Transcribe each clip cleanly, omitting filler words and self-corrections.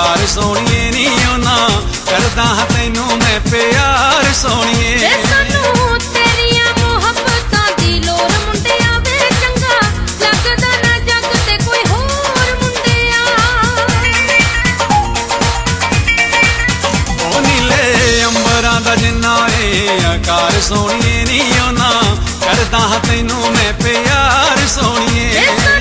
आकार सोनिए नी ओना करदा हां तैनू मैं प्यार सोनिए। सानू तेरियां मुहब्बतां दी लोर मुंडिया वे चंगा लगदा ना जग ते कोई होर मुंडिया। ओ नीले अंबरां दा जिन्ना ए आकार सोनिए नी ओना करदा हां तैनू मैं प्यार सोनिए।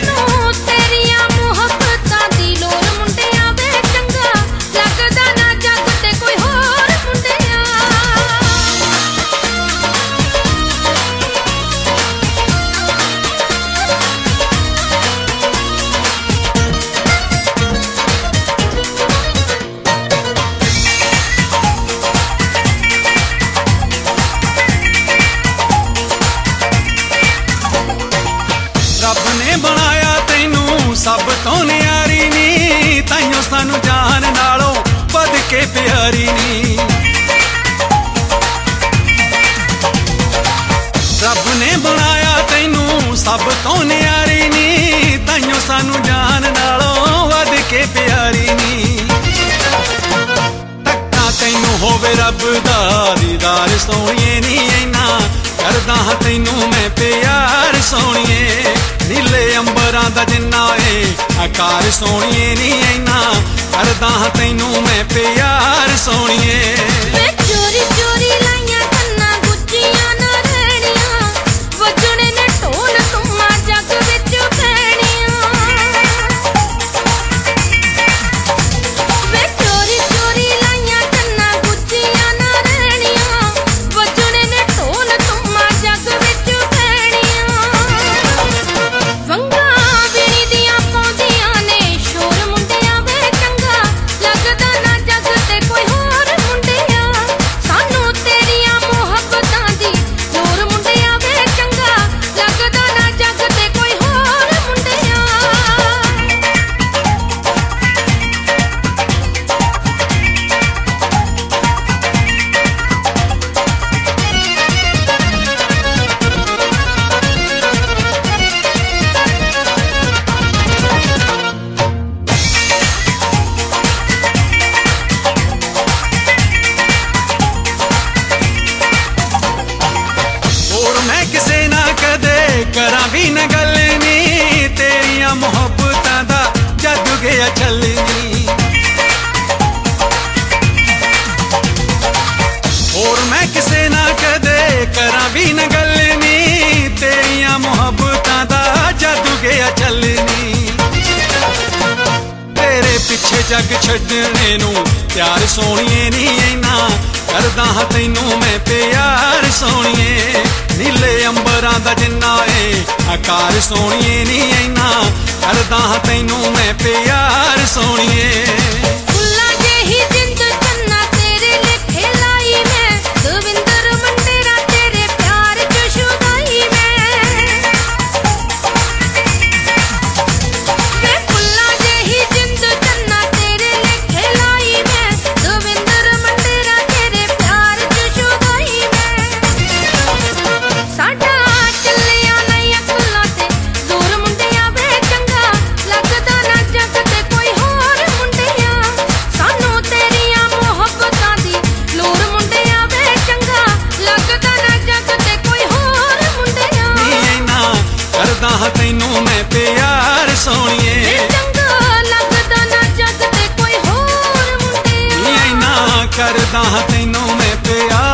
रब ने बनाया तैनू सब तो न्यारी नी ताइयों सानू जान नालों बद के प्यारी नी। रब ने बनाया तैनू सब तो न्यारी नी ताइयों सानू जान नालों बद के प्यारी नी। तक्का तैनू होवे रब दा दीदार सोनिए नी इना करदा हां तैनू मैं प्यार सोनिए। नीले अंबरां दा जिन्ना ए आकार सोनिए नी इना करदा हां तैनू मैं प्यार सोनिए। मैं चोरी चोरी लाइयां कन्ना गुच्चियां ना रहणियां वजणे ने ढोल तुमा जग विच पैणियां। मैं चोरी चोरी लाइयां कन्ना गुच्चियां ना रहणियां वजणे ने ढोल तुमा जग विच पैणियां। वंगा विणी दियां पौंदियां ने शोर मुंडिया वे चंगा लगदा ना जग ते कोई होर मुंडिया। सानू तेरियां मुहब्बतां दी लोर मुंडिया वे चंगा लगदा ना जग ते कोई होर मुंडिया। और मैं किसे ना कदे करा भी न गल नी तेरियां मुहब्बतां दा जादू गया चलनी। और मैं किसे ना कदे करा भी न गल नी तेरियां मुहब्बतां दा जादू गया चलनी। तेरे पिछे जग छड्डने नू प्यार सोनिए नी इना करदा हां तैनू मैं प्यार सोनिए। नीले अंबरां दा जिन्ना ए आकार सोनिए नी इना करदा हां तैनू मैं प्यार सोनिए। फुल्लां जेही जिंद चन्ना तेरे लेखे लाई मैं दविंदर मंडेरा तेरे प्यार च शुदाई मैं। वे फुल्लां जेही जिंद चन्ना तेरे लेखे लाई मैं दविंदर मंडेरा तेरे प्यार च शुदाई मैं। साडा ਚੱਲਿਆ ਨਹੀਂ ਅਕਲਾਂ ਤੇ ਜ਼ੋਰ ਮੁੰਡਿਆ ਵੇ ਚੰਗਾ ਲੱਗਦਾ ਨਾ ਜਗ ਤੇ ਕੋਈ ਹੋਰ ਮੁੰਡਿਆ। ਸਾਨੂੰ ਤੇਰੀਆਂ ਮੁਹੱਬਤਾਂ ਦੀ ਲੋਰ ਮੁੰਡਿਆ ਵੇ ਚੰਗਾ ਲੱਗਦਾ ਨਾ ਜਗ ਤੇ ਕੋਈ ਹੋਰ ਮੁੰਡਿਆ। ਨੀ ਇਨਾ ਕਰਦਾ ਹਾਂ ਤੈਨੂ ਮੈਂ ਪਿਆਰ ਸੋਹਣੀਏ ਚੰਗਾ ਲੱਗਦਾ ਨਾ ਜਗ ਤੇ ਕੋਈ ਹੋਰ ਮੁੰਡਿਆ। ਨੀ ਇਨਾ ਕਰਦਾ ਹਾਂ ਤੈਨੂ ਮੈਂ ਪਿਆਰ